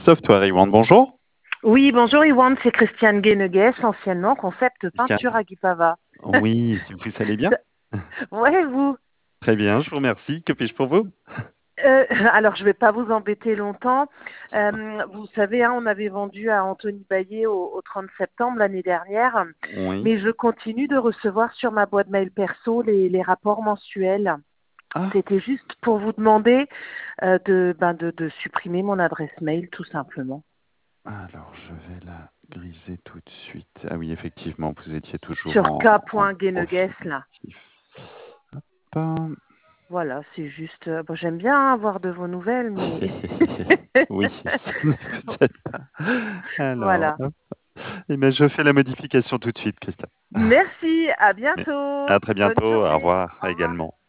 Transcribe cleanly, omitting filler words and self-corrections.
Software. Yvan, bonjour. Oui, bonjour Iwan, c'est Christiane Guéneguès, anciennement Concept Christiane. Peinture à Guipava. Oui, vous allez bien? Ouais, vous. Très bien, je vous remercie. Que puis-je pour vous? Alors, je ne vais pas vous embêter longtemps. Vous savez, on avait vendu à Anthony Baillet au 30 septembre l'année dernière, Oui. mais je continue de recevoir sur ma boîte mail perso les rapports mensuels. Ah, C'était juste pour vous demander de supprimer mon adresse mail, tout simplement. alors je vais la griser tout de suite. Ah oui, effectivement, vous étiez toujours Sur en k.guéneguès, profil là. actif. Hop. Voilà, c'est juste. Bon, j'aime bien avoir de vos nouvelles, mais Oui, ça n'est peut-être pas. Alors, voilà. hop. Eh bien, je fais la modification tout de suite, Christiane. Merci, à Mais bientôt. à très Bonne bientôt. Au journée. revoir Au revoir. également.